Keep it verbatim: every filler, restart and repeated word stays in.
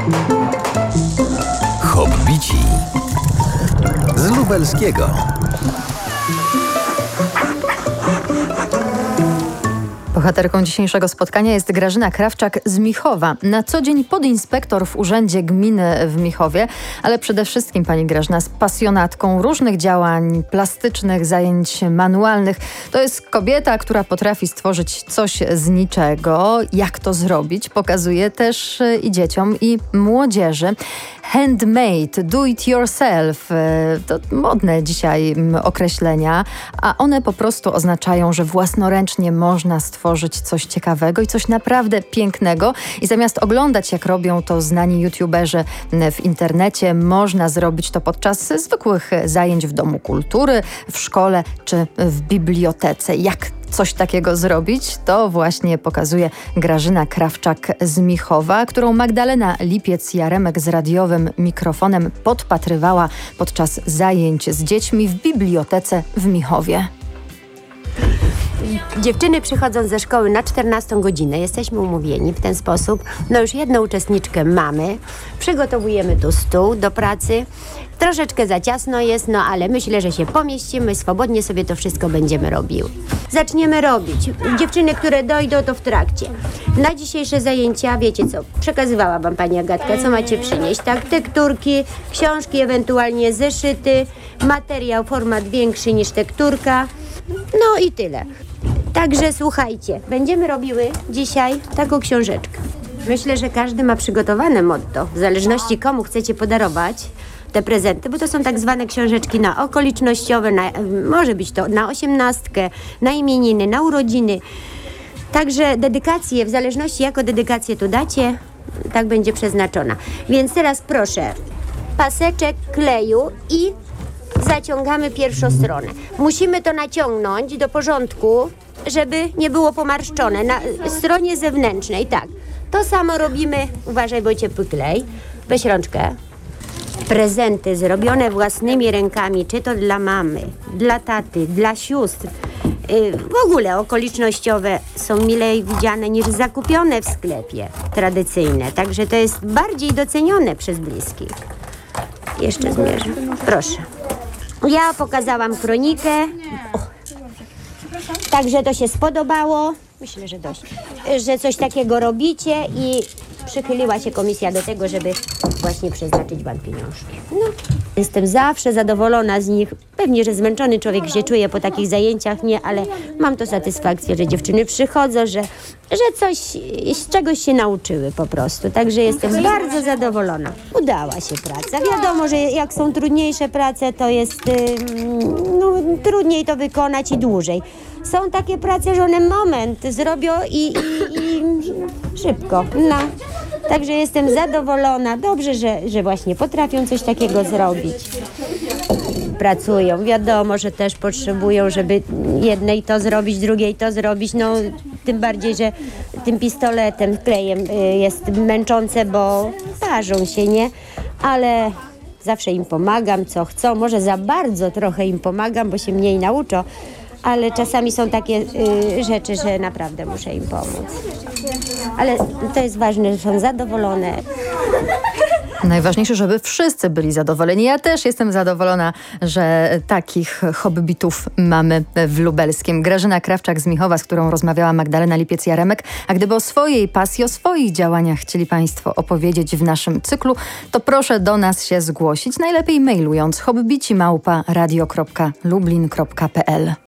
Hobbici z lubelskiego. Bohaterką dzisiejszego spotkania jest Grażyna Krawczak z Michowa. Na co dzień podinspektor w Urzędzie Gminy w Michowie, ale przede wszystkim pani Grażyna jest pasjonatką różnych działań plastycznych, zajęć manualnych. To jest kobieta, która potrafi stworzyć coś z niczego. Jak to zrobić? Pokazuje też i dzieciom, i młodzieży. Handmade, do it yourself. To modne dzisiaj określenia, a one po prostu oznaczają, że własnoręcznie można stworzyć coś ciekawego i coś naprawdę pięknego. I zamiast oglądać, jak robią to znani youtuberzy w internecie, można zrobić to podczas zwykłych zajęć w Domu Kultury, w szkole czy w bibliotece. Jak coś takiego zrobić, to właśnie pokazuje Grażyna Krawczak z Michowa, którą Magdalena Lipiec-Jaremek z radiowym mikrofonem podpatrywała podczas zajęć z dziećmi w bibliotece w Michowie. Dziewczyny przychodzą ze szkoły na czternastą godzinę. Jesteśmy umówieni w ten sposób. No już jedną uczestniczkę mamy. Przygotowujemy tu stół do pracy. Troszeczkę za ciasno jest, no ale myślę, że się pomieścimy. Swobodnie sobie to wszystko będziemy robiły. Zaczniemy robić. Dziewczyny, które dojdą, to w trakcie. Na dzisiejsze zajęcia, wiecie co, przekazywała wam pani Agatka, co macie przynieść, tak? Tekturki, książki, ewentualnie zeszyty, materiał, format większy niż tekturka. No i tyle. Także słuchajcie, będziemy robiły dzisiaj taką książeczkę. Myślę, że każdy ma przygotowane motto, w zależności komu chcecie podarować te prezenty, bo to są tak zwane książeczki na okolicznościowe, na, może być to na osiemnastkę, na imieniny, na urodziny. Także dedykacje, w zależności jaką dedykację tu dacie, tak będzie przeznaczona. Więc teraz proszę, paseczek kleju i zaciągamy pierwszą stronę. Musimy to naciągnąć do porządku, żeby nie było pomarszczone. Na stronie zewnętrznej, tak. To samo robimy, uważaj, bo ciepły klej. Weź rączkę. Prezenty zrobione własnymi rękami, czy to dla mamy, dla taty, dla sióstr. Yy, w ogóle okolicznościowe są milej widziane niż zakupione w sklepie tradycyjne. Także to jest bardziej docenione przez bliskich. Jeszcze zmierzę. Proszę. Ja pokazałam kronikę. O. Także to się spodobało. Myślę, że dość. Że coś takiego robicie i przychyliła się komisja do tego, żeby właśnie przeznaczyć wam pieniążki. No. Jestem zawsze zadowolona z nich. Pewnie, że zmęczony człowiek się czuje po takich zajęciach, nie, ale mam to satysfakcję, że dziewczyny przychodzą, że, że coś, z czegoś się nauczyły po prostu. Także jestem bardzo zadowolona. Udała się praca. Wiadomo, że jak są trudniejsze prace, to jest no, trudniej to wykonać i dłużej. Są takie prace, że one moment zrobią i, i, i szybko. No. Także jestem zadowolona. Dobrze, że, że właśnie potrafią coś takiego zrobić. Pracują. Wiadomo, że też potrzebują, żeby jednej to zrobić, drugiej to zrobić. No, tym bardziej, że tym pistoletem, klejem jest męczące, bo parzą się, nie? Ale zawsze im pomagam, co chcą. Może za bardzo trochę im pomagam, bo się mniej nauczą. Ale czasami są takie y, rzeczy, że naprawdę muszę im pomóc. Ale to jest ważne, że są zadowolone. Najważniejsze, żeby wszyscy byli zadowoleni. Ja też jestem zadowolona, że takich hobbitów mamy w lubelskim. Grażyna Krawczak z Michowa, z którą rozmawiała Magdalena Lipiec-Jaremek. A gdyby o swojej pasji, o swoich działaniach chcieli państwo opowiedzieć w naszym cyklu, to proszę do nas się zgłosić. Najlepiej mailując hobbici małpa radio kropka lublin kropka p l.